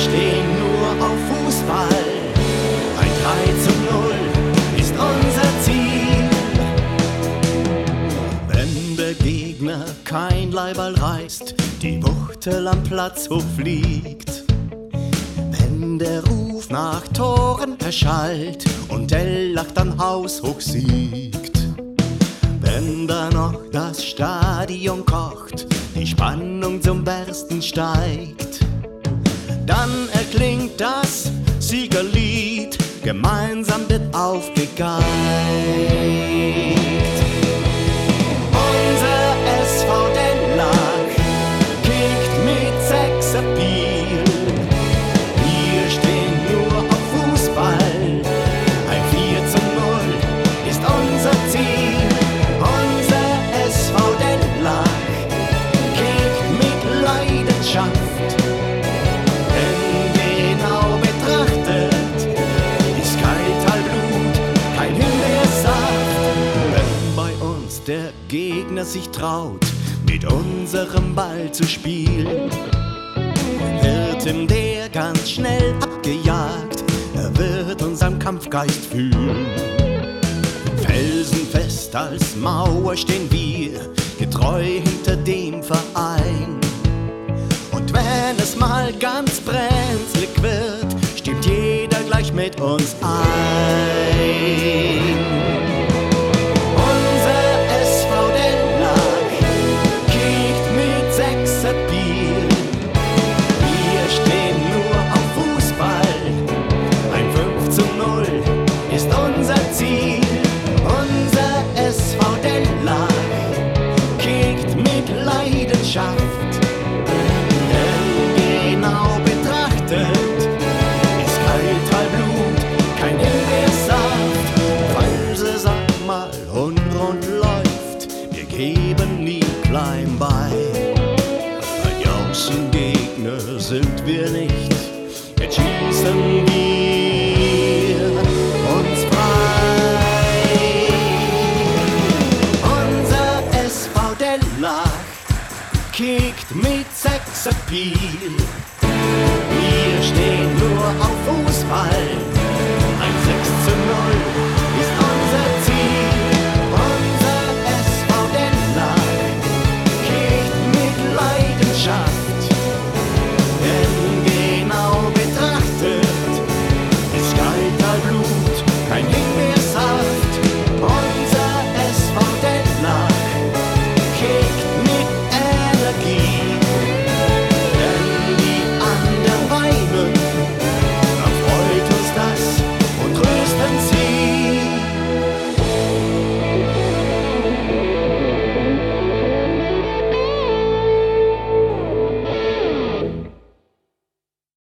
stehen nur auf Fußball. Ein 3:0 ist unser Ziel. Wenn der Gegner kein Leiberl reißt, die Wuchtel am Platz hochfliegt. Wenn der Ruf nach Toren erschallt und Ellach dann haushoch siegt. Wenn da noch das Stadion kocht, die Spannung zum Bersten steigt, dann erklingt das Siegerlied, gemeinsam wird aufgegeigt. Unser SV Dellach kickt mit Sechserpiel. Wir stehen nur auf Fußball, ein 4:0 ist unser Ziel. Unser SV Dellach kickt mit Leidenschaft, denn genau betrachtet ist Kalthalblut kein Himbeersaft. Wenn bei uns der Gegner sich traut, mit unserem Ball zu spielen, wird ihm der ganz schnell abgejagt. Er wird uns am Kampfgeist fühlen. Felsenfest als Mauer stehen wir, getreu hinter dem Verein. Und wenn es mal ganz brenzlig wird, stimmt jeder gleich mit uns ein.